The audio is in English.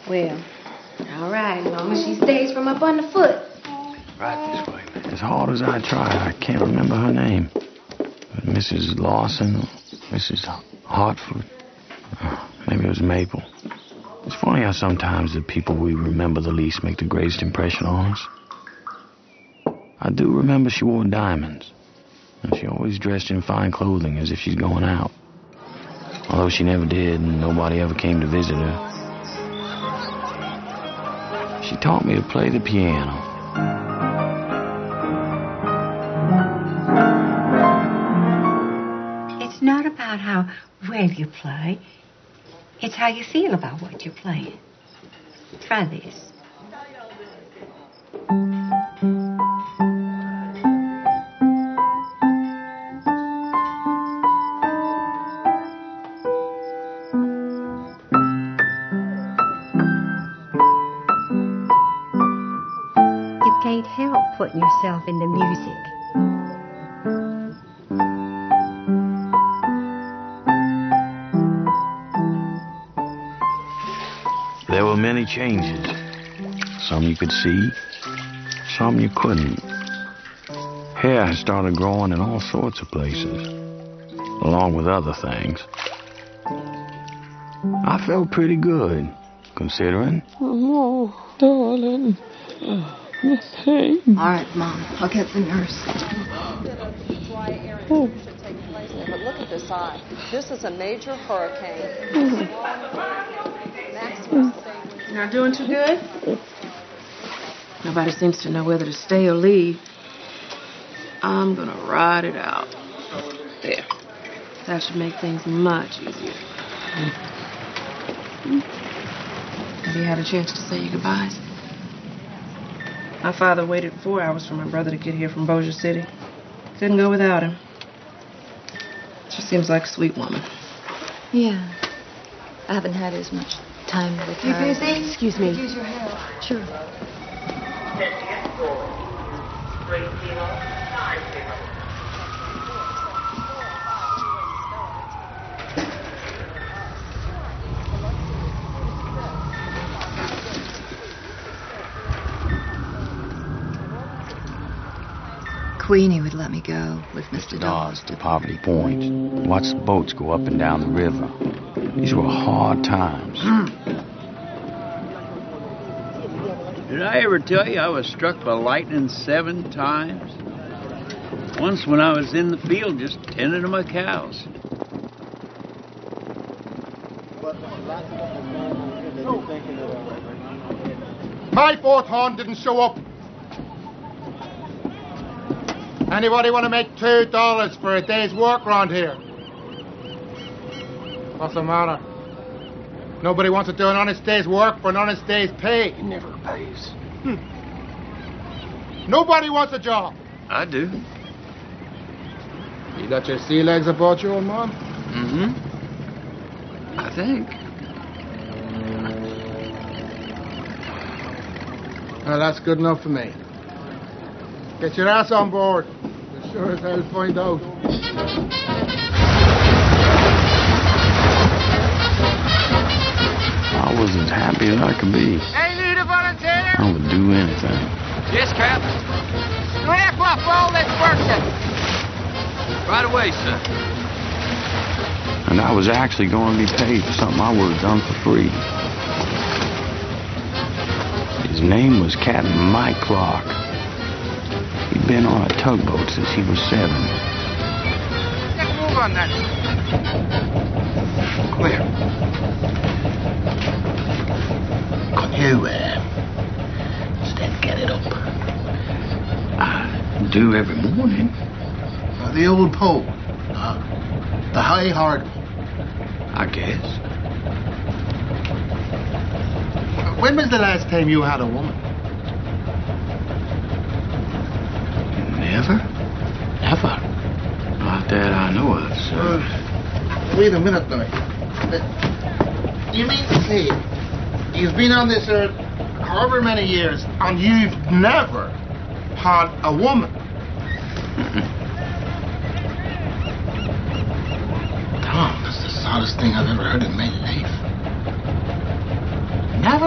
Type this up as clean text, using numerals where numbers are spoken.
Well, all right, as long as she stays from up on the foot. Right this way. As hard as I try, I can't remember her name. But Mrs. Lawson or Mrs. Hartford. Maybe it was Maple. It's funny how sometimes the people we remember the least make the greatest impression on us. I do remember she wore diamonds. And she always dressed in fine clothing as if she's going out. Although she never did and nobody ever came to visit her. She taught me to play the piano. It's not about how well you play. It's how you feel about what you're playing. Try this. You can't help putting yourself in the music. There were many changes. Some you could see, some you couldn't. Hair started growing in all sorts of places, along with other things. I felt pretty good, considering. Oh, darling. The pain. All right, Mom. I'll get the nurse. Oh. But look at this eye. This is a major hurricane. Not doing too good? Nobody seems to know whether to stay or leave. I'm gonna ride it out. There. That should make things much easier. Have you had a chance to say your goodbyes? My father waited 4 hours for my brother to get here from Bossier City. Couldn't go without him. She seems like a sweet woman. Yeah. I haven't had as much time with her. You busy? Excuse me. Use your help. Sure. Queenie would let me go with Mr. Dawes to Poverty Point. Watch the boats go up and down the river. These were hard times. Did I ever tell you I was struck by lightning 7 times? Once when I was in the field just tending to my cows. My fourth horn didn't show up. Anybody want to make $2 for a day's work around here? What's the matter? Nobody wants to do an honest day's work for an honest day's pay. He never pays. Nobody wants a job. I do. You got your sea legs about you, old man? Mm-hmm. I think. Well, that's good enough for me. Get your ass on board. We'll sure as hell find out. I was as happy as I could be. Hey, need a volunteer? I would do anything. Yes, Captain. Straight up all this working. Right away, sir. And I was actually going to be paid for something I would have done for free. His name was Captain Mike Clark. He'd been on a tugboat since he was 7. Get a move on that. Clear. Could you, instead get it up? I do every morning. The old pole. The high hard one. I guess. When was the last time you had a woman? Never? Never. Not that I know of, sir. Wait a minute now. Do you mean to say you've been on this earth however many years and you've never had a woman? Tom, that's the saddest thing I've ever heard in my life.